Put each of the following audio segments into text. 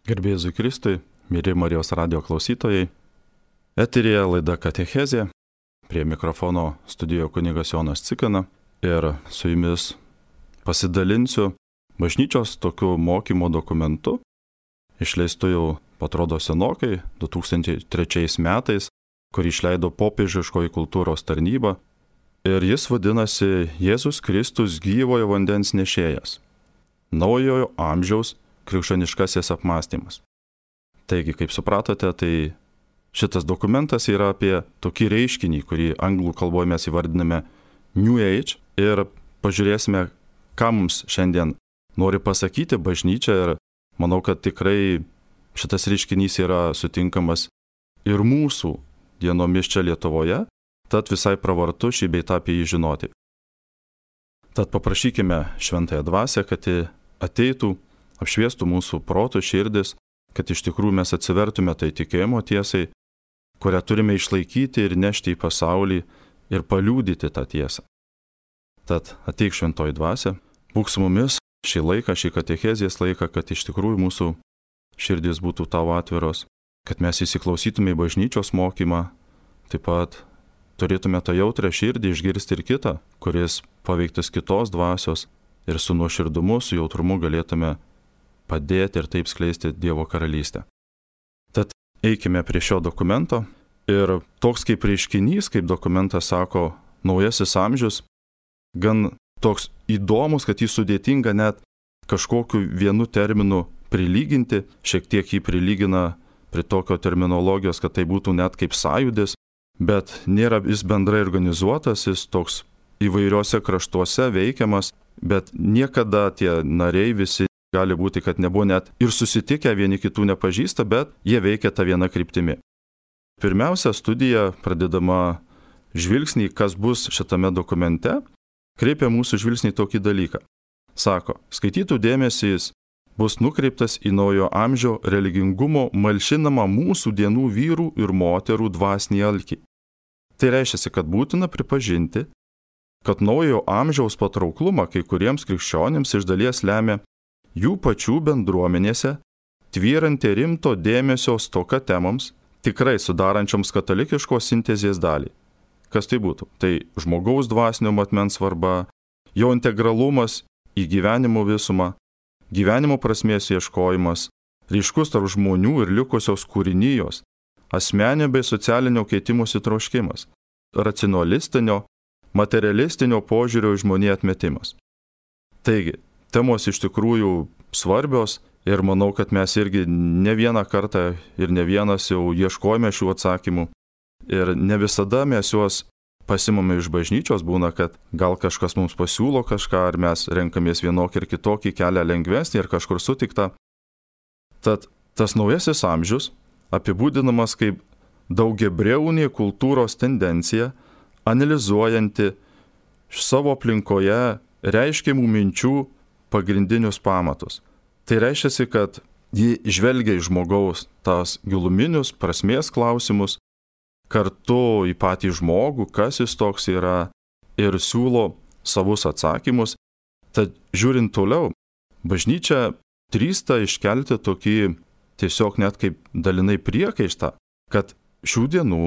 Garbėjai Jėzui Kristui, mėly Marijos radijo klausytojai. Eteryje laida Katechezė, prie mikrofono studijoje kunigas Jonas Cikana ir su jumis pasidalinsiu bažnyčios tokiu mokymo dokumentu, išleistu jau atrodo senokai, 2003 metais, kurį išleido Popiežiškoji kultūros tarnyba, ir jis vadinasi Jėzus Kristus gyvojo vandens nešėjas. Naujojo amžiaus krikščioniškasis apmąstymas. Taigi, kaip supratote, tai šitas dokumentas yra apie tokį reiškinį, kurį anglų kalboje mes įvardiname New Age, ir pažiūrėsime, ką mums šiandien nori pasakyti bažnyčia, ir manau, kad tikrai šitas reiškinys yra sutinkamas ir mūsų dienomis čia Lietuvoje, tad visai pravartu šį bei tą apie jį žinoti. Tad paprašykime Šventąją Dvasią, kad ji ateitų, apšviestų mūsų protų širdis, kad iš tikrųjų mes atsivertume tai tikėjimo tiesai, kurią turime išlaikyti ir nešti į pasaulį ir paliudyti tą tiesą. Tad ateik Šventoji Dvasia, būk su mumis šį laiką, šį katechezės laiką, kad iš tikrųjų mūsų širdis būtų tau atviros, kad mes įsiklausytume į bažnyčios mokymą, taip pat turėtume tą jautrę širdį išgirsti ir kitą, kuris paveiktas kitos dvasios, ir su nuoširdumu, su jautrumu galėtume padėti ir taip skleisti Dievo karalystę. Tad eikime prie šio dokumento, ir toks kaip reiškinys, kaip dokumentas sako, naujasis amžius, gan toks įdomus, kad jį sudėtinga net kažkokiu vienu terminu prilyginti, šiek tiek jį prilygina prie tokio terminologijos, kad tai būtų net kaip sąjūdis, bet nėra jis bendrai organizuotas, jis toks įvairiuose kraštuose veikiamas, bet niekada tie nariai visi gali būti, kad nebuvo net ir susitikę, vieni kitų nepažįsta, bet jie veikia tą vieną kryptimį. Pirmiausia, studija, pradedama žvilgsnį, kas bus šitame dokumente, kreipia mūsų žvilgsnį tokį dalyką. Sako, skaitytų dėmesys bus nukreiptas į naujo amžio religingumo malšinamą mūsų dienų vyrų ir moterų dvasinį alkį. Tai reiškia, kad būtina pripažinti, kad naujo amžiaus patrauklumą kai kuriems krikščionims iš dalies lemia jų pačių bendruomenėse tvyranti rimto dėmesio stoka temams, tikrai sudarančioms katalikiškos sintezės dalį. Kas tai būtų? Tai žmogaus dvasinio matmens svarba, jo integralumas į gyvenimo visumą, gyvenimo prasmės ieškojimas, ryškus tarp žmonių ir likusios kūrinijos, asmeninio bei socialinio keitimosi troškimas, racionalistinio, materialistinio požiūrio į žmoniją atmetimas. Taigi, temos iš tikrųjų svarbios, ir manau, kad mes irgi ne vieną kartą ir ne vienas jau ieškojame šių atsakymų, ir ne visada mes juos pasimame iš bažnyčios, būna, kad gal kažkas mums pasiūlo kažką, ar mes renkamės vienokį ir kitokį kelią lengvesnį ir kažkur sutiktą. Tad tas naujasis amžius apibūdinamas kaip daugiabriaunė kultūros tendencija, analizuojanti savo aplinkoje reiškiamų minčių pagrindinius pamatus. Tai reiškia, kad ji žvelgia į žmogaus tas giluminius prasmės klausimus, kartu į patį žmogų, kas jis toks yra, ir siūlo savus atsakymus. Tad žiūrint toliau, bažnyčia drįsta iškelti tokį tiesiog net kaip dalinai priekaištą, kad šių dienų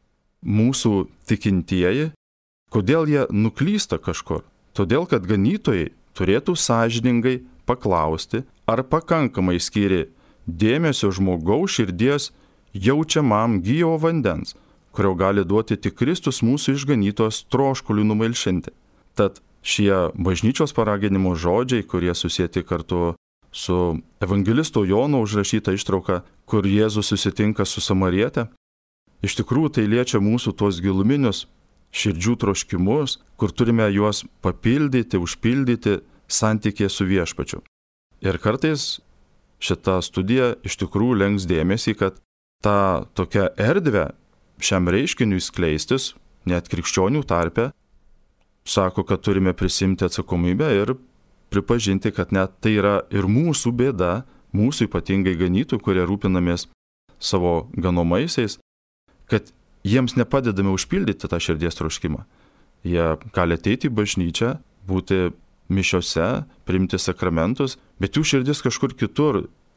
mūsų tikintieji, kodėl jie nuklysta kažkur? Todėl, kad ganytojai turėtų sąžiningai paklausti, ar pakankamai skyrė dėmesio žmogaus širdies jaučiamam gyvo vandens, kurio gali duoti tik Kristus mūsų išganytos troškuliui numalšinti. Tad šie bažnyčios paraginimo žodžiai, kurie susieti kartu su evangelisto Jono užrašyta ištrauka, kur Jėzus susitinka su Samariete, iš tikrųjų tai liečia mūsų tuos giluminius širdžių troškimus, kur turime juos papildyti, užpildyti santykėje su viešpačiu. Ir kartais šita studija iš tikrųjų lenks dėmesį, kad tą tokią erdvę šiam reiškiniui skleistis, net krikščionių tarpe, sako, kad turime prisimti atsakomybę ir pripažinti, kad net tai yra ir mūsų bėda, mūsų ypatingai ganytojų, kurie rūpinamės savo ganomaisiais, kad jiems nepadedame užpildyti tą širdies troškimą. Jie gali ateiti į bažnyčią, būti mišiose, priimti sakramentus, bet jų širdis kažkur kitur,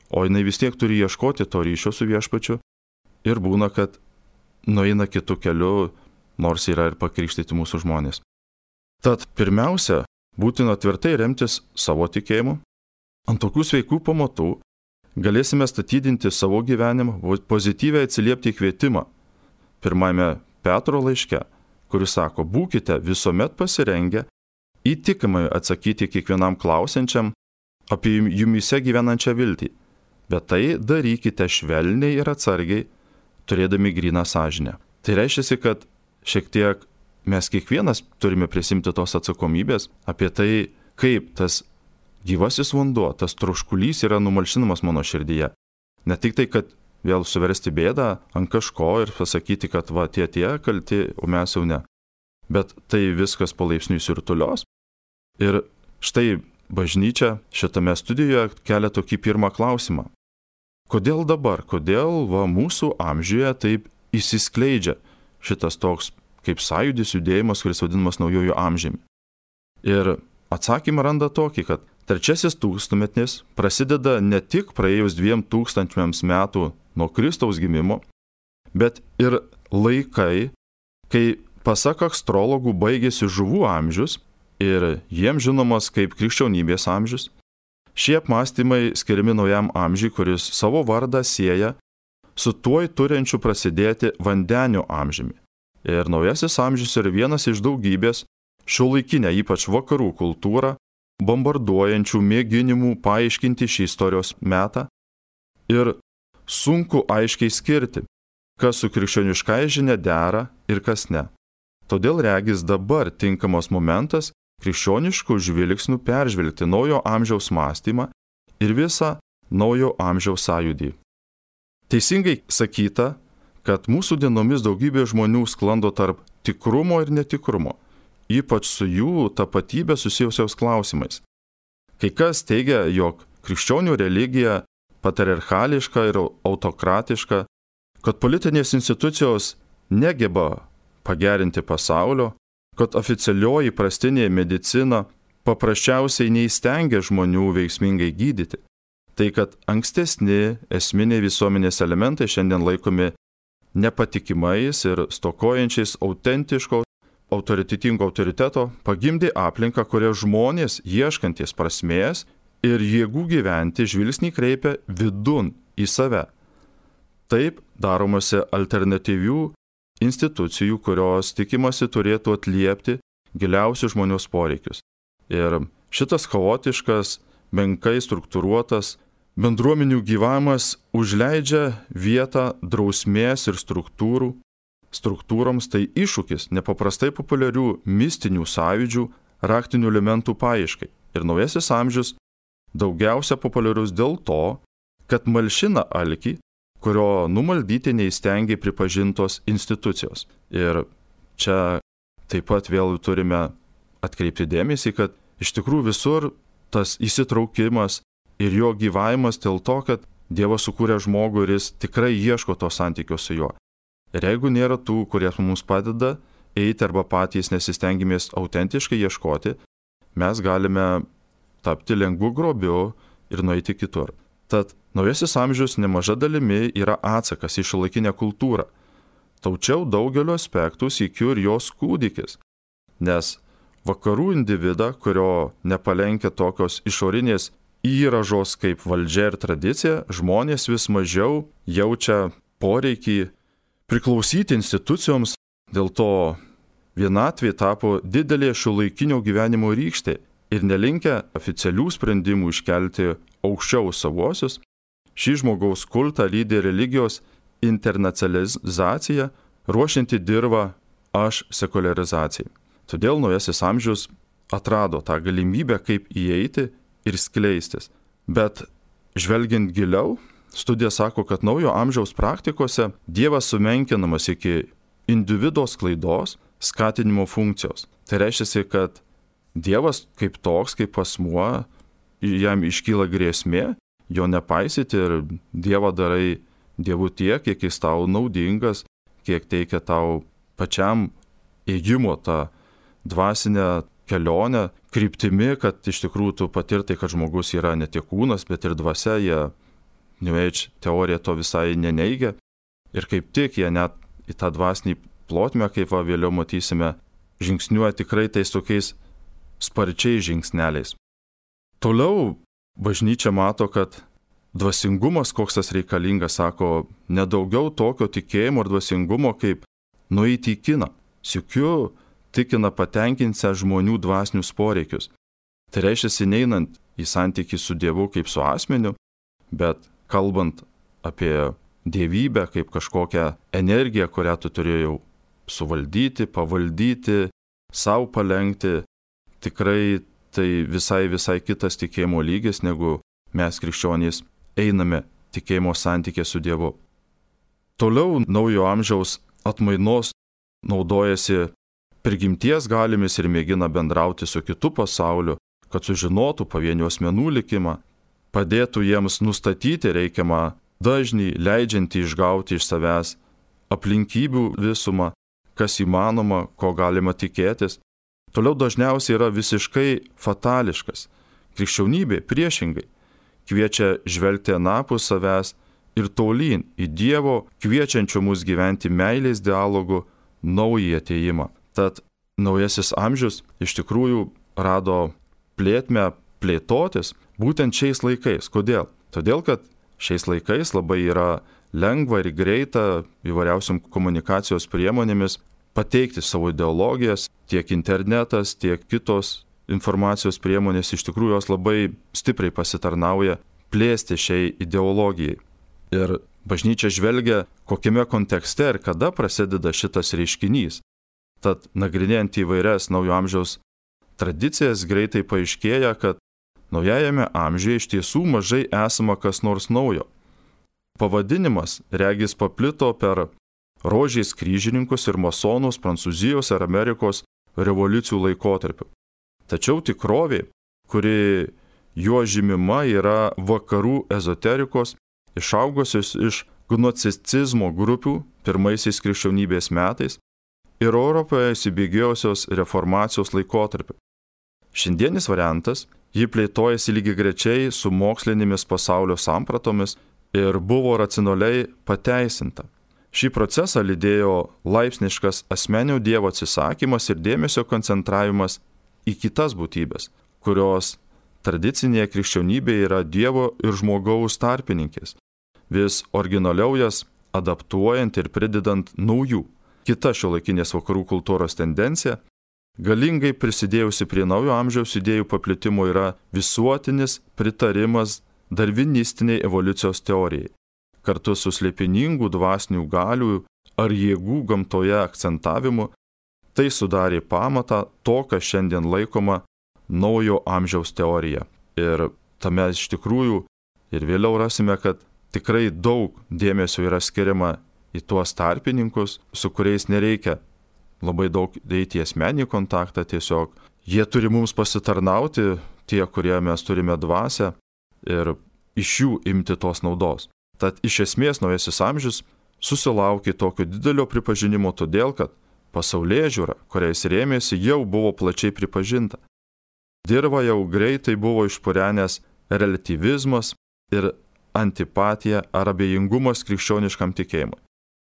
o jinai vis tiek turi ieškoti to ryšio su viešpačiu ir būna, kad nueina kitu keliu, nors yra ir pakrikštyti mūsų žmonės. Tad pirmiausia, būtina tvirtai remtis savo tikėjimu. Ant tokių sveikų pamatų galėsime statydinti savo gyvenimą, pozityviai atsiliepti į kvietimą pirmame Petro laiške, kuris sako, būkite visuomet pasirengę įtikimai atsakyti kiekvienam klausiančiam apie jumyse gyvenančią viltį, bet tai darykite švelniai ir atsargiai, turėdami gryną sąžinę. Tai reiškia, kad šiek tiek mes kiekvienas turime prisimti tos atsakomybės apie tai, kaip tas gyvasis vanduo, tas troškulys yra numalšinamas mano širdyje. Ne tik tai, kad vėl suversti bėdą ant kažko ir pasakyti, kad va tie kalti, o mes jau ne. Bet tai viskas palaipsniui sirtulios. Ir štai bažnyčia šitame studijoje kelia tokį pirmą klausimą. Kodėl dabar, kodėl mūsų amžiuje taip įsiskleidžia šitas toks kaip sąjūdis judėjimas, kuris vadinamas naujojų amžiumi? Ir atsakymą randa tokį, kad 3 tūkstantmetis prasideda ne tik praėjus 2000 metų nuo Kristaus gimimo, bet ir laikai, kai pasak astrologų baigėsi žuvų amžius ir jiems žinomas kaip krikščionybės amžius. Šie apmąstymai skiriami naujam amžiui, kuris savo vardą sieja su tuoj turinčiu prasidėti vandenio amžiumi. Ir naujasis amžius yra vienas iš daugybės šiuolaikinę, ypač vakarų kultūrą, bombarduojančių mėginimų paaiškinti šį istorijos metą ir sunku aiškiai skirti, kas su krikščioniškai žinia dera ir kas ne. Todėl regis dabar tinkamas momentas krikščioniškų žvilgsnių peržvelgti naujo amžiaus mąstymą ir visą naujo amžiaus sąjūdį. Teisingai sakyta, kad mūsų dienomis daugybė žmonių sklando tarp tikrumo ir netikrumo, ypač su jų tapatybė susijusiaus klausimais. Kai kas teigia, jog krikščionių religija patriarchališka ir autokratiška, kad politinės institucijos negeba pagerinti pasaulio, kad oficialioji įprastinė medicina paprasčiausiai neįstengia žmonių veiksmingai gydyti. Tai, kad ankstesni esminiai visuomenės elementai šiandien laikomi nepatikimais ir stokojančiais autentiško, autoritetingo autoriteto, pagimdė aplinką, kurioje žmonės, ieškantis prasmės ir jėgų gyventi, žvilgsnį kreipia vidun į save. Taip daromasi alternatyvių institucijų, kurios tikimasi turėtų atliepti giliausius žmonios poreikius. Ir šitas chaotiškas, menkai struktūruotas bendruomenių gyvavimas užleidžia vietą drausmės ir struktūroms, tai iššūkis nepaprastai populiarių mistinių sąjūdžių, raktinių elementų paieškai. Ir naujasis amžius daugiausia populiarus dėl to, kad malšina alkį, kurio numaldyti neįstengiai pripažintos institucijos. Ir čia taip pat vėl turime atkreipti dėmesį, kad iš tikrųjų visur tas įsitraukimas ir jo gyvavimas dėl to, kad Dievas sukūrė žmogų ir jis tikrai ieško to santykio su juo. Ir jeigu nėra tų, kurie mums padeda eiti arba patys nesistengimės autentiškai ieškoti, mes galime tapti lengvu grobiu ir nueiti kitur. Tad naujasis amžius nemaža dalimi yra atsakas į šiuolaikinę kultūrą. Tačiau daugeliu aspektų sykiu ir jos kūdikis. Nes vakarų individą, kurio nepalenkia tokios išorinės įražos kaip valdžia ir tradicija, žmonės vis mažiau jaučia poreikį priklausyti institucijoms, dėl to vienatvė tapo didelė šiuolaikinio gyvenimo rykštė ir nelinkę oficialių sprendimų iškelti aukščiau savuosius, šį žmogaus kultą lydi religijos internacionalizacija, ruošianti dirvą aš sekuliarizacijai. Todėl naujasis amžius atrado tą galimybę, kaip įeiti ir skleistis. Bet žvelgiant giliau, studija sako, kad naujo amžiaus praktikose Dievas sumenkinamas iki individo sklaidos, skatinimo funkcijos. Tai reiškia, kad Dievas kaip toks, kaip asmuo, jam iškyla grėsmė, jo nepaisyti ir Dievą darai Dievu tiek, kiek jis tau naudingas, kiek teikia tau pačiam ėjimo tą dvasinę kelionę, kryptimi, kad iš tikrųjų tu patirtai, kad žmogus yra ne tik kūnas, bet ir dvasia, jie New Age teorija to visai neneigia ir kaip tik jie net į tą dvasinį plotmę, kaip vėliau matysime, žingsniuoja tikrai tais tokiais sparčiais žingsneliais. Toliau bažnyčia mato, kad dvasingumas, koks tas reikalingas, sako, nedaugiau tokio tikėjimo ir dvasingumo, kaip nueiti į kiną. Sykiu tikina patenkinsią žmonių dvasinius poreikius. Tai reiškia, neinant į santykį su Dievu kaip su asmeniu, bet kalbant apie dievybę kaip kažkokią energiją, kurią tu turėjau suvaldyti, pavaldyti, savo palenkti, tikrai tai visai kitas tikėjimo lygis, negu mes krikščionys einame tikėjimo santykė su Dievu. Toliau naujo amžiaus atmainos naudojasi prigimties galimis ir mėgina bendrauti su kitu pasauliu, kad sužinotų pavienių asmenų likimą, padėtų jiems nustatyti reikiamą dažnį, leidžiantį išgauti iš savęs aplinkybių visumą, kas įmanoma, ko galima tikėtis. Toliau dažniausiai yra visiškai fatališkas. Krikščionybė priešingai kviečia žvelgti anapus savęs ir tolyn į Dievo kviečiančio mus gyventi meilės dialogų naują atėjimą. Tad naujasis amžius iš tikrųjų rado plėtmę plėtotis būtent šiais laikais. Kodėl? Todėl, kad šiais laikais labai yra lengva ir greita įvairiausiom komunikacijos priemonėmis pateikti savo ideologijas, tiek internetas, tiek kitos informacijos priemonės, iš tikrųjų jos labai stipriai pasitarnauja plėsti šiai ideologijai. Ir bažnyčia žvelgia, kokiame kontekste ir kada prasideda šitas reiškinys. Tad nagrinėjant įvairias naujo amžiaus tradicijas, greitai paaiškėja, kad naujajame amžiuje iš tiesų mažai esama kas nors naujo. Pavadinimas regis paplito per rožiais kryžininkus ir masonus Prancūzijos ar Amerikos revoliucijų laikotarpiu. Tačiau tikrovė, kuri juo žymima, yra vakarų ezoterikos, išaugusios iš gnocicizmo grupių pirmaisiais krikščionybės metais ir Europoje įsibėgėjusios reformacijos laikotarpiu. Šiandienis variantas, ji plėtojasi lygiagrečiai su mokslinėmis pasaulio sampratomis ir buvo racionaliai pateisinta. Šį procesą lydėjo laipsniškas asmenio Dievo atsisakymas ir dėmesio koncentravimas į kitas būtybės, kurios tradicinėje krikščionybėje yra Dievo ir žmogaus tarpininkės, vis originaliau jas adaptuojant ir pridedant naujų. Kita šiuolaikinės vakarų kultūros tendencija, galingai prisidėjusi prie naujo amžiaus idėjų paplitimo, yra visuotinis pritarimas darvinistiniai evoliucijos teorijai, kartu su slėpiningų dvasinių galių ar jėgų gamtoje akcentavimu. Tai sudarė pamatą to, kas šiandien laikoma naujo amžiaus teorija. Ir tame iš tikrųjų ir vėliau rasime, kad tikrai daug dėmesio yra skiriama į tuos tarpininkus, su kuriais nereikia labai daug eiti į asmeninį kontaktą, tiesiog jie turi mums pasitarnauti, tie, kurie mes turime dvasią, ir iš jų imti tos naudos. Tad iš esmės naujasis amžius susilaukė tokio didelio pripažinimo todėl, kad pasaulėžiūra, kuriais rėmėsi, jau buvo plačiai pripažinta. Dirva jau greitai buvo išpurenęs relativizmas ir antipatija ar abejingumas krikščioniškam tikėjimui.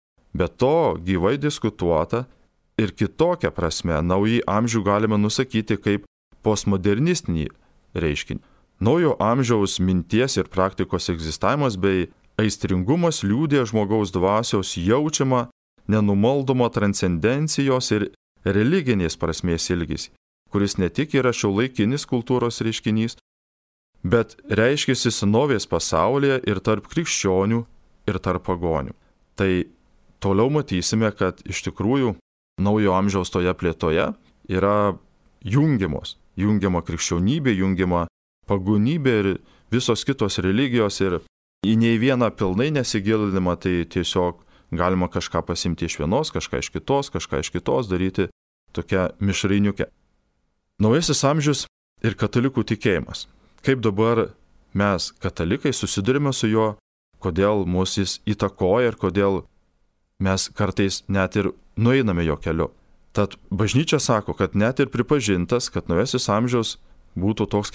Be to, gyvai diskutuota ir kitokia prasme naują amžių galime nusakyti kaip postmodernistinį reiškinį. Naujo amžiaus minties ir praktikos egzistavimas bei aistringumas liudija žmogaus dvasios jaučiamą nenumaldomą transcendencijos ir religinės prasmės ilgesį, kuris ne tik yra šiuolaikinis kultūros reiškinys, bet reiškiasi senovės pasaulyje ir tarp krikščionių ir tarp pagonių. Tai toliau matysime, kad iš tikrųjų naujo amžiaus toje plėtoje yra jungiama krikščionybė, jungiama pagonybė ir visos kitos religijos, ir į nei vieną pilnai nesigilinimą, tai tiesiog galima kažką pasimti iš vienos, kažką iš kitos, daryti tokią mišrainiukę. Naujasis amžius ir katalikų tikėjimas. Kaip dabar mes, katalikai, susidurime su juo, kodėl mus jis įtakoja ir kodėl mes kartais net ir nueiname jo keliu. Tad bažnyčia sako, kad net ir pripažintas, kad naujasis amžius būtų toks kaip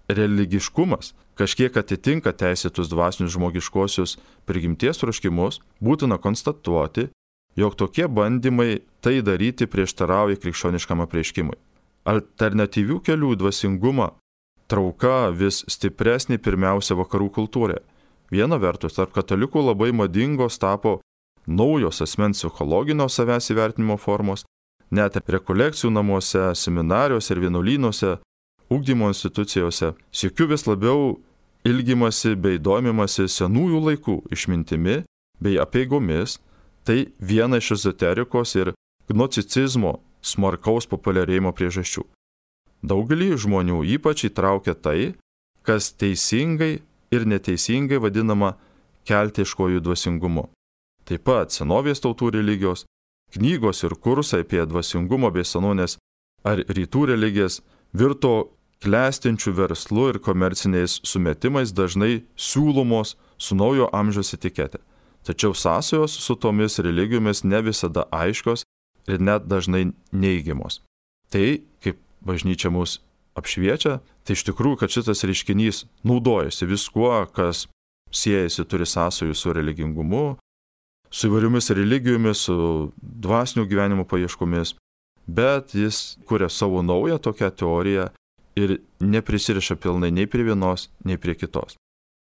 religiškumas kažkiek atitinka teisėtus dvasinius žmogiškosius prigimties troškimus, būtina konstatuoti, jog tokie bandymai tai daryti prieštarauja krikščioniškam apreiškimui. Alternatyvių kelių į dvasingumą trauka vis stipresnė pirmiausia vakarų kultūroje. Viena vertus, tarp katalikų labai madingos tapo naujos asmens psichologinio savęs įvertinimo formos, net rekolekcijų namuose, seminarijose ir vienuolynuose, ugdymo institucijose, siekiu vis labiau ilgimasi bei domimasi senųjų laikų išmintimi bei apeigomis, tai viena iš ezoterikos ir gnocicizmo smarkaus populiarėjimo priežasčių. Daugelį žmonių ypač įtraukia tai, kas teisingai ir neteisingai vadinama keltiškojų dvasingumu. Taip pat senovės tautų religijos, knygos ir kursai apie dvasingumo bei senovinės ar rytų religijas virto klestinčių verslų ir komerciniais sumetimais dažnai siūlomos su naujo amžiaus etikete. Tačiau sąsajos su tomis religijomis ne visada aiškios ir net dažnai neigiamos. Tai, kaip bažnyčia mus apšviečia, tai iš tikrųjų, kad šitas reiškinys naudojasi viskuo, kas siejasi, turi sąsajų su religingumu, su įvairiomis religijomis, su dvasiniu gyvenimo paieškomis, bet jis kuria savo naują tokią teoriją ir neprisiriša pilnai nei prie vienos, nei prie kitos.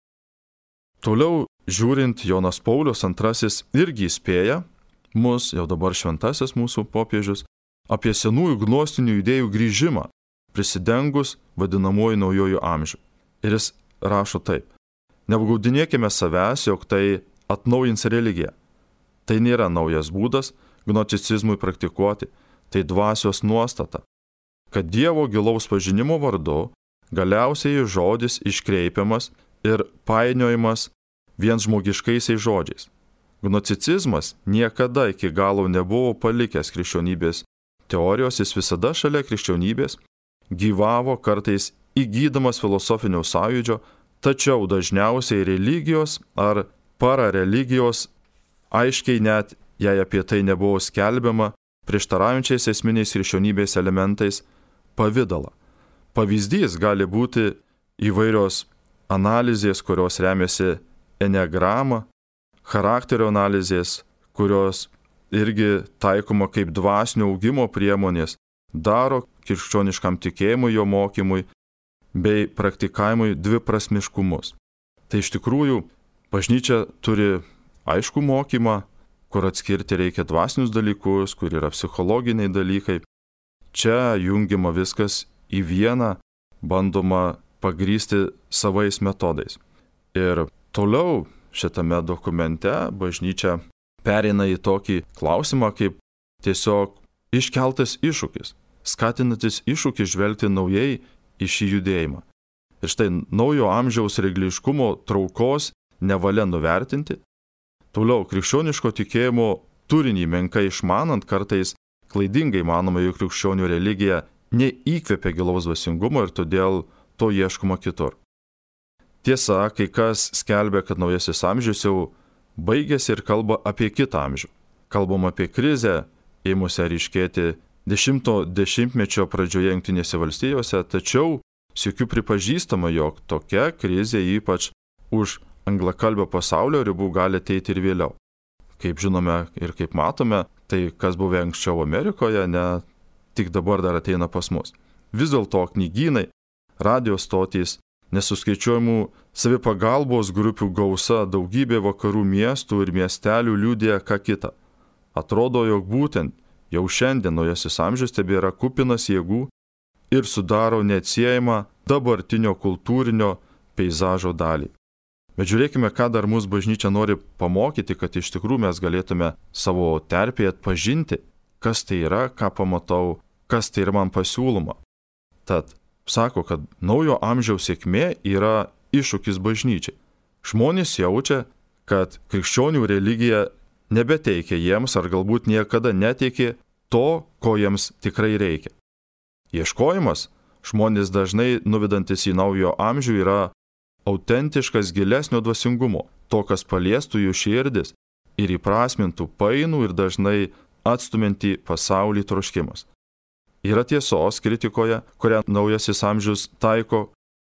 Toliau, žiūrint, Jonas Paulius II irgi įspėja mus, jau dabar šventasis mūsų popiežius, apie senųjų gnostinių idėjų grįžimą, prisidengus vadinamuoju naujojų amžių. Ir jis rašo taip: neapgaudinėkime savęs, jog tai atnaujins religiją. Tai nėra naujas būdas gnosticizmui praktikuoti, tai dvasios nuostata, kad Dievo gilaus pažinimo vardu galiausiai žodis iškreipiamas ir painiojimas vien žmogiškaisiais žodžiais. Gnosticizmas niekada iki galo nebuvo palikęs krikščionybės teorijos, jis visada šalia krikščionybės gyvavo, kartais įgydamas filosofinio sąjūdžio, tačiau dažniausiai religijos ar parareligijos, aiškiai net jei apie tai nebuvo skelbiama, prieštaraujančiais esminiais krikščionybės elementais pavidalą. Pavyzdys gali būti įvairios analizės, kurios remiasi enegramą, charakterio analizės, kurios irgi taikoma kaip dvasinio augimo priemonės, daro krikščioniškam tikėjimui, jo mokymui bei praktikavimui dviprasmiškumus. Tai iš tikrųjų bažnyčia turi aiškų mokymą, kur atskirti reikia dvasinius dalykus, kur yra psichologiniai dalykai. Čia jungiama viskas į vieną, bandoma pagrysti savais metodais. Ir toliau šitame dokumente bažnyčia pereina į tokį klausimą kaip tiesiog iškeltas iššūkis, skatinantis iššūkį žvelgti naujai į šį judėjimą. Ir štai naujo amžiaus regliškumo traukos nevalia nuvertinti. Toliau krikščioniško tikėjimo turinį menkai išmanant, kartais klaidingai manoma, jog krikščionių religija neįkvepia gilaus dvasingumo ir todėl to ieškoma kitur. Tiesa, kai kas skelbia, kad naujasis amžius jau baigėsi ir kalba apie kitą amžių. Kalbam apie krizę, ėmusią ryškėti 10-mečio pradžioje Jungtinėse valstijose, tačiau sykiu pripažįstama, jog tokia krizė ypač už anglakalbio pasaulio ribų gali ateiti ir vėliau. Kaip žinome ir kaip matome, tai kas buvo anksčiau Amerikoje, ne tik dabar dar ateina pas mus. Vis dėlto knygynai, radio stotys, nesuskaičiuojamų savipagalbos grupių gausa, daugybė vakarų miestų ir miestelių liudija ką kitą. Atrodo, jog būtent jau šiandien naujasis amžius tebėra kupinas jėgų ir sudaro neatsiejamą dabartinio kultūrinio peizažo dalį. Bet žiūrėkime, ką dar mūsų bažnyčia nori pamokyti, kad iš tikrųjų mes galėtume savo terpėje atpažinti, kas tai yra, ką pamatau, kas tai yra man pasiūloma. Tad sako, kad naujo amžiaus sėkmė yra iššūkis bažnyčiai. Žmonės jaučia, kad krikščionių religija nebeteikia jiems ar galbūt niekada neteikė to, ko jiems tikrai reikia. Ieškojimas žmonės dažnai nuvedantis į naujo amžių yra autentiškas gilesnio dvasingumo, to, kas paliestų jų širdis ir įprasmintų painų ir dažnai atstumiantį pasaulį troškimas. Yra tiesos kritikoje, kurią naujasis amžius taiko,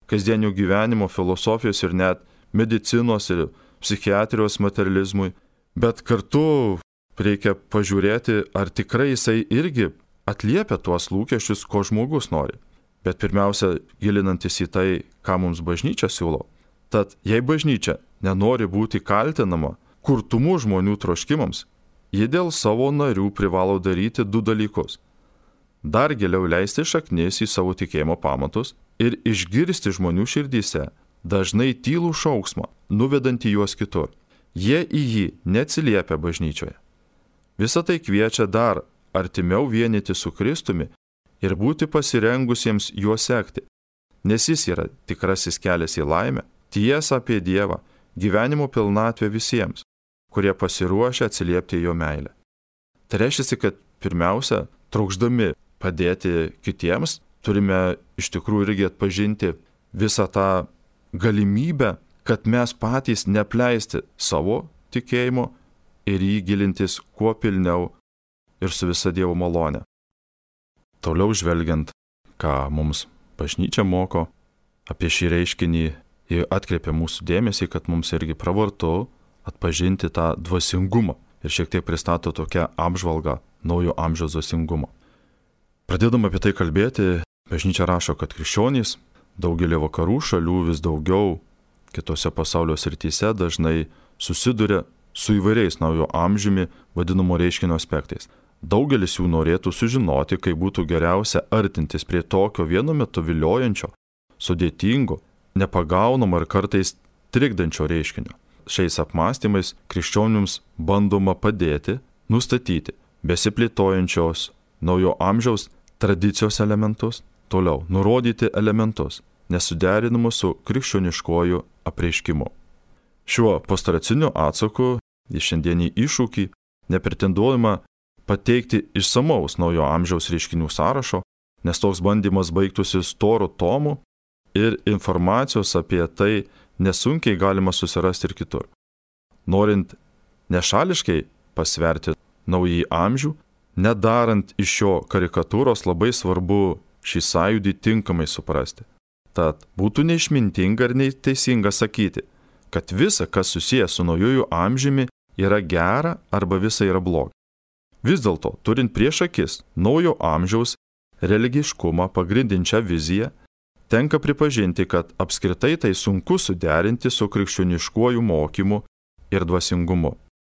kasdienio gyvenimo, filosofijos ir net medicinos ir psichiatrijos materializmui, bet kartu reikia pažiūrėti, ar tikrai jisai irgi atliepia tuos lūkesčius, ko žmogus nori. Bet pirmiausia, gilinantis į tai, ką mums bažnyčia siūlo. Tad jei bažnyčia nenori būti kaltinama kurtumų žmonių troškimams, ji dėl savo narių privalo daryti du dalykus. Dar giliau leisti šaknis į savo tikėjimo pamatus ir išgirsti žmonių širdyse dažnai tylų šauksmą, nuvedantį juos kitur. Jie į jį neatsiliepia bažnyčioje. Visą tai kviečia dar artimiau vienyti su Kristumi ir būti pasirengusiems juo sekti, nes jis yra tikrasis kelias į laimę, tiesą apie Dievą, gyvenimo pilnatvę visiems, kurie pasiruošia atsiliepti jo meilę. Tai reiškia, kad pirmiausia, trokšdami padėti kitiems, turime iš tikrųjų irgi atpažinti visą tą galimybę, kad mes patys nepleisti savo tikėjimo ir jį gilintis kuo pilniau ir su visa Dievo malone. Toliau žvelgiant, ką mums bažnyčia moko apie šį reiškinį, ji atkreipia mūsų dėmesį, kad mums irgi pravartu atpažinti tą dvasingumą ir šiek tiek pristato tokią apžvalgą naujo amžiaus dvasingumo. Pradėdama apie tai kalbėti, bažnyčia rašo, kad krikščionys daugelį vakarų šalių vis daugiau kitose pasaulio srityse dažnai susiduria su įvairiais naujo amžiumi vadinamo reiškinio aspektais. Daugelis jų norėtų sužinoti, kaip būtų geriausia artintis prie tokio vienu metu viliojančio, sudėtingo, nepagaunamo ir kartais trikdančio reiškinio. Šiais apmąstymais krikščionims bandoma padėti, nustatyti besiplėtojančios naujo amžiaus tradicijos elementus, toliau nurodyti elementus, nesuderinamus su krikščioniškuoju apreiškimu. Šiuo pastoraciniu atsaku į šiandienį iššūkį nepretenduojama pateikti išsamaus naujo amžiaus reiškinių sąrašo, nes toks bandymas baigtųsi storu tomu ir informacijos apie tai nesunkiai galima susirasti ir kitur. Norint nešališkai pasverti naująjį amžių, nedarant iš jo karikatūros, labai svarbu šį sąjūdį tinkamai suprasti. Tad būtų neišmintinga ir neteisinga sakyti, kad visa, kas susijęs su naujųjų amžiumi, yra gera arba visa yra bloga. Vis dėlto, turint prieš akis naujo amžiaus religiškumą pagrindinčią viziją, tenka pripažinti, kad apskritai tai sunku suderinti su krikščioniškuoju mokymu ir dvasingumu.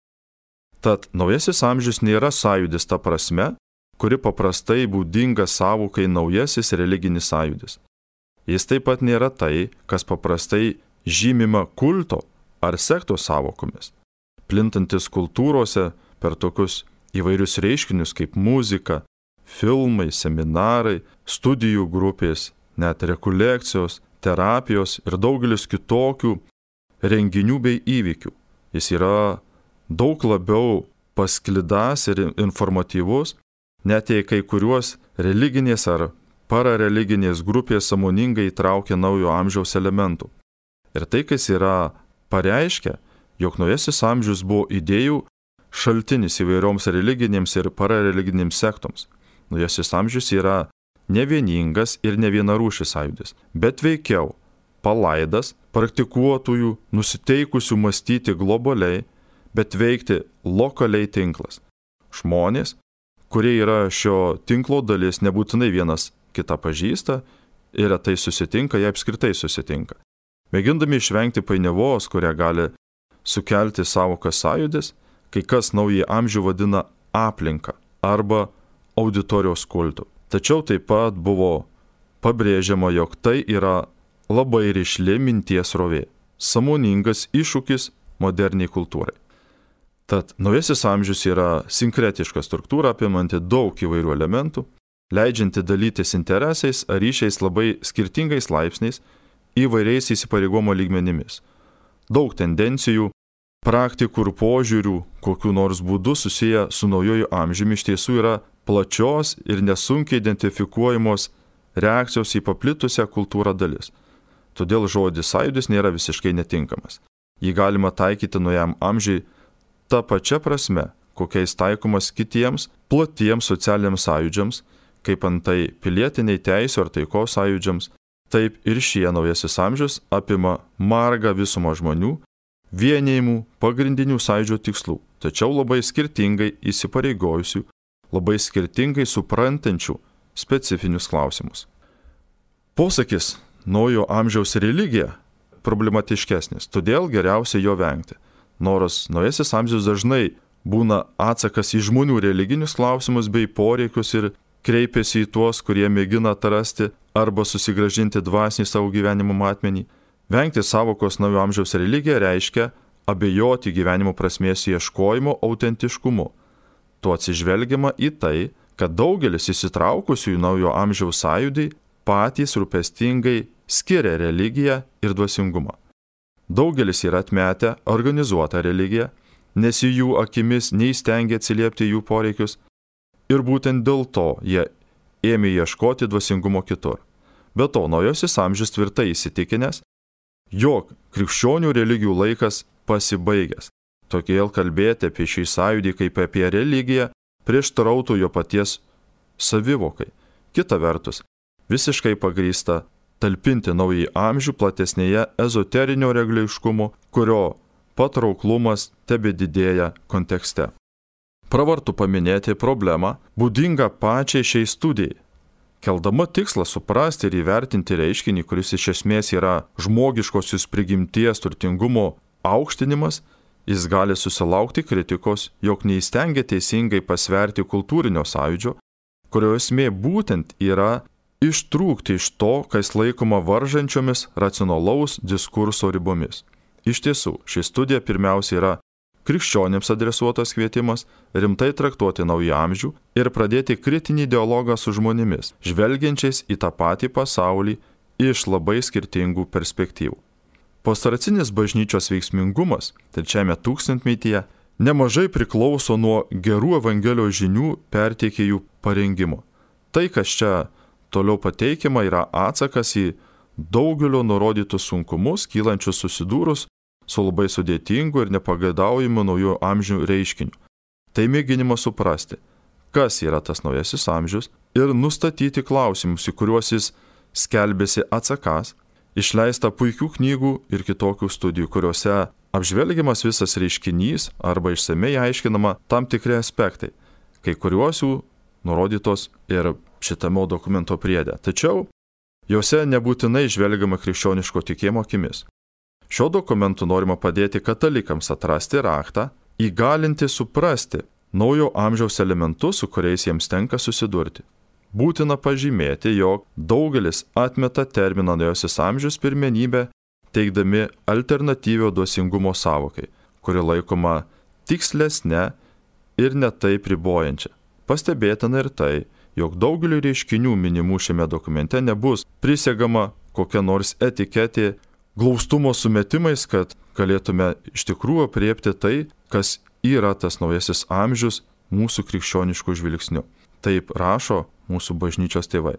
Tad naujasis amžius nėra sąjūdis ta prasme, kuri paprastai būdinga sąvokai naujasis religinis sąjūdis. Jis taip pat nėra tai, kas paprastai žymima kulto ar sektos sąvokomis, plintantis kultūrose per tokius įvairius reiškinius kaip muzika, filmai, seminarai, studijų grupės, net rekolekcijos, terapijos ir daugelis kitokių renginių bei įvykių. Jis yra daug labiau pasklidęs ir informatyvus, net jei kai kuriuos religinės ar parareliginės grupės sąmoningai įtraukia naujo amžiaus elementų. Ir tai, kas yra pareiškia, jog naujasis amžius buvo idėjų šaltinis įvairioms religinėms ir parareliginėms sektoms. Naujasis amžius yra ne vieningas ir ne vienarūšis sąjūdis, bet veikiau palaidas praktikuotojų, nusiteikusių mąstyti globaliai, bet veikti lokaliai tinklas. Žmonės, kurie yra šio tinklo dalis, nebūtinai vienas kitą pažįsta ir retai susitinka, jie apskritai susitinka. Mėgindami išvengti painiavos, kurią gali sukelti sąvoka sąjūdis, kai kas naująjį amžių vadina aplinka arba auditorijos kultu. Tačiau taip pat buvo pabrėžiama, jog tai yra labai rišli minties rovė, sąmoningas iššūkis moderniai kultūrai. Tad naujasis amžius yra sinkretiška struktūra apimanti daug įvairių elementų, leidžianti dalytis interesais ar ryšiais labai skirtingais laipsniais įvairiais įsipareigomo lygmenimis. Daug tendencijų, praktikų ir požiūrių, kokiu nors būdu susiję su naujoju amžiumi iš tiesų yra plačios ir nesunkiai identifikuojamos reakcijos į paplitusią kultūrą dalis. Todėl žodis sąjūdis nėra visiškai netinkamas. Jį galima taikyti naujam amžiui ta pačia prasme, kokiais taikomas kitiems platiems socialiniams sąjūdžiams, kaip antai pilietiniai teisių ar taikos sąjūdžiams, taip ir šie naujasis amžius apima margą visumą žmonių, vienijimų pagrindinių sąjūdžio tikslų, tačiau labai skirtingai įsipareigojusių, labai skirtingai suprantančių specifinius klausimus. Posakis naujo amžiaus religija problematiškesnis, todėl geriausia jo vengti. Nors naujasis amžius dažnai būna atsakas į žmonių religinius klausimus bei poreikius ir kreipiasi į tuos, kurie mėgina atrasti arba susigrąžinti dvasinį savo gyvenimo matmenį. Vengti savokos naujo amžiaus religija reiškia abejoti gyvenimo prasmės ieškojimo autentiškumu. Tuo atsižvelgiama į tai, kad daugelis įsitraukusių į naujo amžiaus sąjūdį patys rūpestingai skiria religiją ir dvasingumą. Daugelis yra atmetę organizuotą religiją, nes į jų akimis neįstengia atsiliepti jų poreikius ir būtent dėl to jie ėmė ieškoti dvasingumo kitur. Be to, naujasis amžius tvirtai įsitikinęs, jog krikščionių religijų laikas pasibaigęs. Todėl kalbėti apie šį sąjūdį kaip apie religiją prieštarautų jo paties savivokai. Kita vertus, visiškai pagrįsta talpinti naująjį amžių platesnėje ezoterinio regliaiškumo, kurio patrauklumas tebedidėja kontekste. Pravartu paminėti problemą, būdingą pačiai šiai studijai. Keldama tikslą suprasti ir įvertinti reiškinį, kuris iš esmės yra žmogiškosios prigimties turtingumo aukštinimas, jis gali susilaukti kritikos, jog neįstengia teisingai pasverti kultūrinio sąjūdžio, kurio esmė būtent yra ištrūkti iš to, kas laikoma varžančiomis racionalaus diskurso ribomis. Iš tiesų, ši studija pirmiausia yra krikščionims adresuotas kvietimas rimtai traktuoti naują amžių ir pradėti kritinį dialogą su žmonėmis, žvelgiančiais į tą patį pasaulį iš labai skirtingų perspektyvų. Pastoracinis bažnyčios veiksmingumas trečiajame tūkstantmetyje nemažai priklauso nuo gerų Evangelijos žinių perteikėjų parengimo. Tai, kas čia toliau pateikiama, yra atsakas į daugelio nurodytus sunkumus, kylančius susidūrus su labai sudėtingu ir nepageidaujamų naujų amžių reiškiniu. Tai mėginimas suprasti, kas yra tas naujasis amžius ir nustatyti klausimus, į kuriuos jis skelbėsi atsakas, išleista puikių knygų ir kitokių studijų, kuriuose apžvelgiamas visas reiškinys arba išsamei aiškinama tam tikri aspektai, kai kuriuos jų nurodytos ir šitame dokumento priede. Tačiau jose nebūtinai žvelgiama krikščioniško tikėjimo akimis. Šio dokumentu norima padėti katalikams atrasti raktą, įgalinti suprasti naujo amžiaus elementus, su kuriais jiems tenka susidurti. Būtina pažymėti, jog daugelis atmeta terminą naujasis amžius pirmenybę, teikdami alternatyvio dvasingumo sąvokai, kuri laikoma tikslesnė ir netaip ribojančia. Pastebėtina ir tai, jog daugeliu reiškinių minimų šiame dokumente nebus prisegama kokia nors etiketė glaustumo sumetimais, kad galėtume iš tikrųjų apriepti tai, kas yra tas naujasis amžius mūsų krikščioniškų žvilgsnių. Taip rašo mūsų bažnyčios tėvai.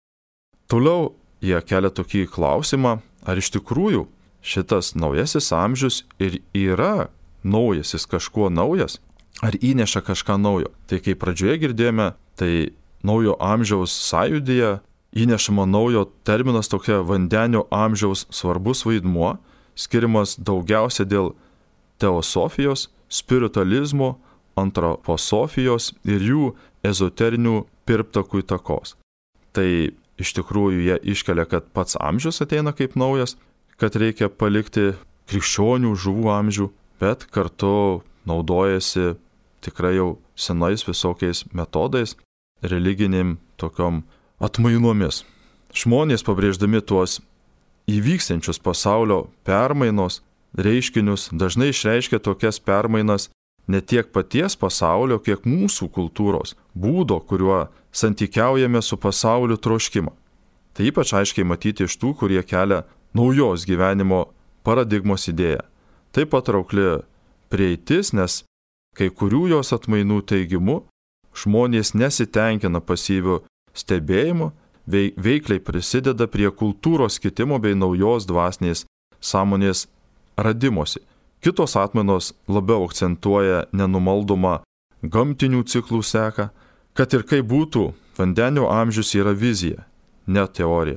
Toliau jie kelia tokį klausimą, ar iš tikrųjų šitas naujasis amžius ir yra naujasis kažkuo naujas, ar įneša kažką naujo. Tai kaip pradžioje girdėjome, tai naujo amžiaus sąjūdyje įnešama naujo terminas tokia vandenio amžiaus svarbus vaidmuo, skiriamas daugiausia dėl teosofijos, spiritualizmo, antroposofijos ir jų ezoterinių pirptakų įtakos. Tai iš tikrųjų jie iškelia, kad pats amžius ateina kaip naujas, kad reikia palikti krikščionių žuvų amžių, bet kartu naudojasi tikrai jau senais visokiais metodais, religinėm tokiom atmainomis. Žmonės pabrėždami tuos įvykstančius pasaulio permainos reiškinius dažnai išreiškia tokias permainas ne tiek paties pasaulio, kiek mūsų kultūros būdo, kuriuo santykiaujame su pasauliu troškimą. Tai ypač aiškiai matyti iš tų, kurie kelia naujos gyvenimo paradigmos idėją. Tai patraukli prieitis, nes kai kurių jos atmainų teigimu žmonės nesitenkina pasyviu stebėjimu, veikliai prisideda prie kultūros kitimo bei naujos dvasinės sąmonės radimosi. Kitos atmainos labiau akcentuoja nenumaldomą gamtinių ciklų seką, kad ir kaip būtų, vandenio amžius yra vizija, ne teorija.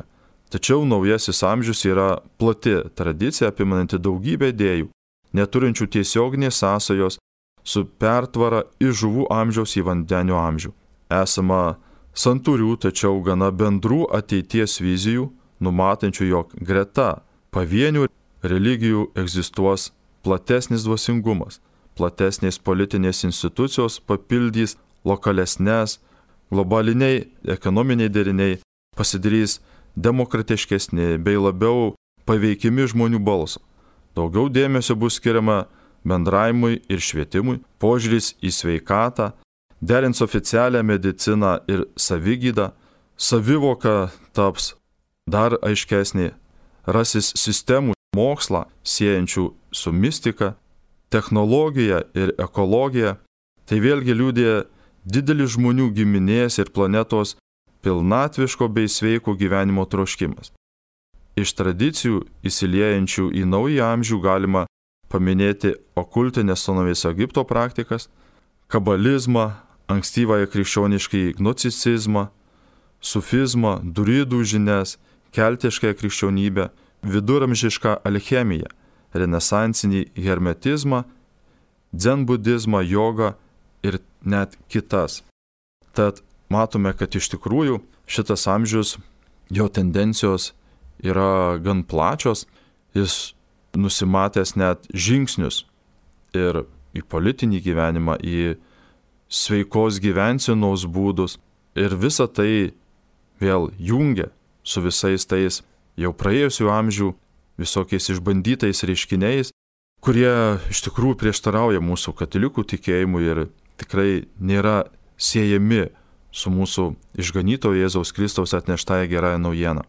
Tačiau naujasis amžius yra plati tradicija apimanti daugybę idėjų, neturinčių tiesioginės sąsajos su pertvara iš žuvų amžiaus į vandenių amžių. Esama santūrių, tačiau gana bendrų ateities vizijų, numatančių, jog greta pavienių religijų egzistuos platesnis dvasingumas, platesnės politinės institucijos papildys lokalesnės, globaliniai ekonominiai deriniai pasidarys demokratiškesni bei labiau paveikimi žmonių balso. Daugiau dėmesio bus skiriama bendravimui ir švietimui, požiūris į sveikatą, derins oficialią mediciną ir savigydą, savivoka taps dar aiškesnė, rasis sistemų mokslą siejančių su mistika, technologija ir ekologija. Tai vėlgi liudija didelis žmonių giminės ir planetos pilnatviško bei sveiko gyvenimo troškimas. Iš tradicijų įsiliejančių į naują amžių galima paminėti okultinės senovės Egipto praktikas, kabalizmą, ankstyvąją krikščioniškąjį gnosticizmą, sufizmą, druidų žinias, keltiškąją krikščionybę, viduramžišką alchemiją, renesansinį hermetizmą, dzenbudizmą, jogą ir net kitas. Tad matome, kad iš tikrųjų šitas amžius, jo tendencijos yra gan plačios, jis nusimatęs net žingsnius ir į politinį gyvenimą, į sveikos gyvensenos būdus ir visa tai vėl jungia su visais tais jau praėjusių amžių visokiais išbandytais reiškiniais, kurie iš tikrųjų prieštarauja mūsų katalikų tikėjimui ir tikrai nėra siejami su mūsų išganytojo Jėzaus Kristaus atneštąją gerąją naujieną.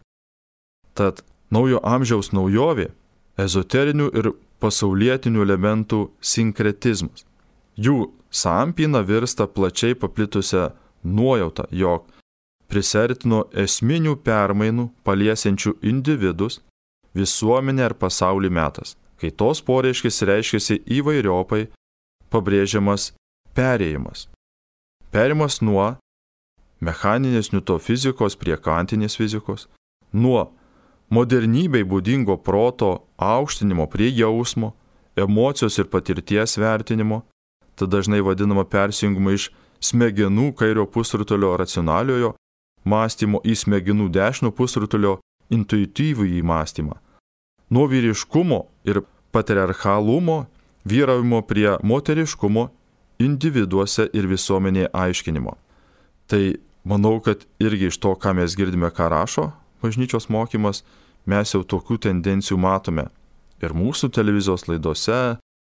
Tad naujo amžiaus naujovė – ezoterinių ir pasaulietinių elementų sinkretizmas. Jų sampyna virsta plačiai paplitusią nuojautą, jog prisertino esminių permainų paliesiančių individus, visuomenę ir pasaulį metas, kai tos poreiškis reiškiasi įvairiopai pabrėžiamas perėjimas. Perėjimas nuo mechaninės Niutono fizikos prie kvantinės fizikos, nuo modernybei būdingo proto aukštinimo prie jausmo, emocijos ir patirties vertinimo, tai dažnai vadinama persijungimu iš smegenų kairio pusrutulio racionaliojo mąstymo į smegenų dešinio pusrutulio intuityvųjį mąstymą, nuo vyriškumo ir patriarchalumo vyravimo prie moteriškumo individuose ir visuomenėje aiškinimo. Tai manau, kad irgi iš to, ką mes girdime, ką rašo bažnyčios mokymas, mes jau tokių tendencijų matome ir mūsų televizijos laidose,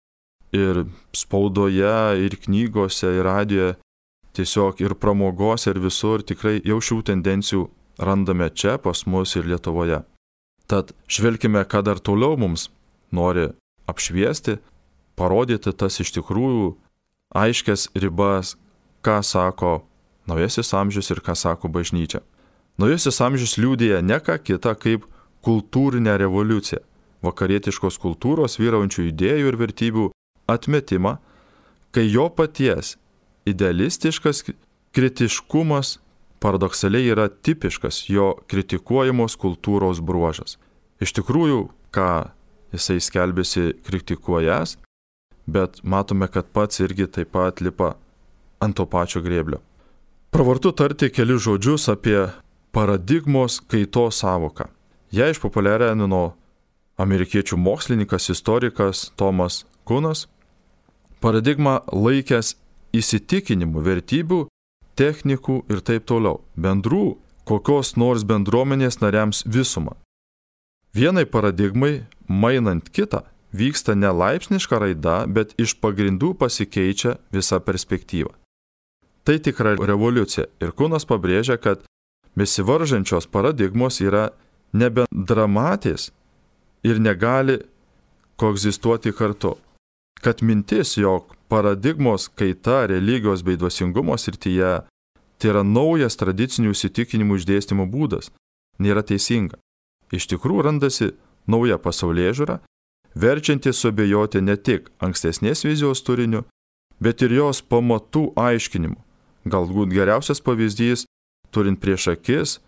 ir spaudoje, ir knygose, ir radijoje, tiesiog ir pramogose, ir visur tikrai jau šių tendencijų randame čia pas mus ir Lietuvoje. Tad žvelkime, ką dar toliau mums nori apšviesti, parodyti tas iš tikrųjų aiškias ribas, ką sako naujasis amžius ir ką sako bažnyčia. Naujasis amžius liudija ne ką kitą kaip kultūrinę revoliuciją, vakarietiškos kultūros vyraujančių idėjų ir vertybių atmetimą, kai jo paties idealistiškas kritiškumas paradoksaliai yra tipiškas jo kritikuojamos kultūros bruožas. Iš tikrųjų, ką jisai skelbėsi kritikuojas, bet matome, kad pats irgi taip pat lipa ant to pačio grėblio. Pravartu tarti keli žodžius apie paradigmos kaitos sąvoką. Ją išpopuliarino amerikiečių mokslininkas, istorikas Tomas Kunas. Paradigmą laikęs įsitikinimų, vertybių, technikų ir taip toliau, bendrų kokios nors bendruomenės nariams visumą. Vienai paradigmai, mainant kitą, vyksta ne laipsniška raida, bet iš pagrindų pasikeičia visa perspektyva. Tai tikra revoliucija ir Kunas pabrėžia, kad besivaržančios paradigmos yra nebendramatės ir negali koegzistuoti kartu. Kad mintis, jog paradigmos kaita religijos bei dvasingumo srityje tai yra naujas tradicinių įsitikinimų išdėstymo būdas, nėra teisinga. Iš tikrųjų randasi nauja pasaulėžiūra, verčianti suabejoti ne tik ankstesnės vizijos turiniu, bet ir jos pamatų aiškinimu. Galbūt geriausias pavyzdys, turint prieš akis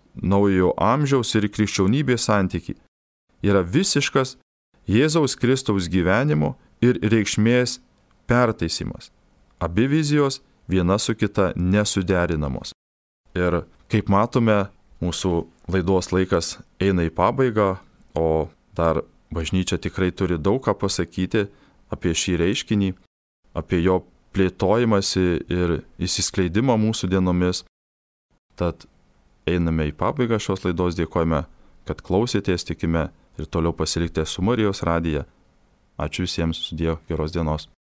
naujojo amžiaus ir krikščionybės santykiai yra visiškas Jėzaus Kristaus gyvenimo ir reikšmės pertaisimas. Abi vizijos viena su kita nesuderinamos. Ir kaip matome, mūsų laidos laikas eina į pabaigą, o dar bažnyčia tikrai turi daug ką pasakyti apie šį reiškinį, apie jo plėtojimąsi ir įsiskleidimą mūsų dienomis. Tad einame į pabaigą šios laidos, dėkojame, kad klausėtės, tikime ir toliau pasilikite su Marijos radija. Ačiū visiems, sudie, geros dienos.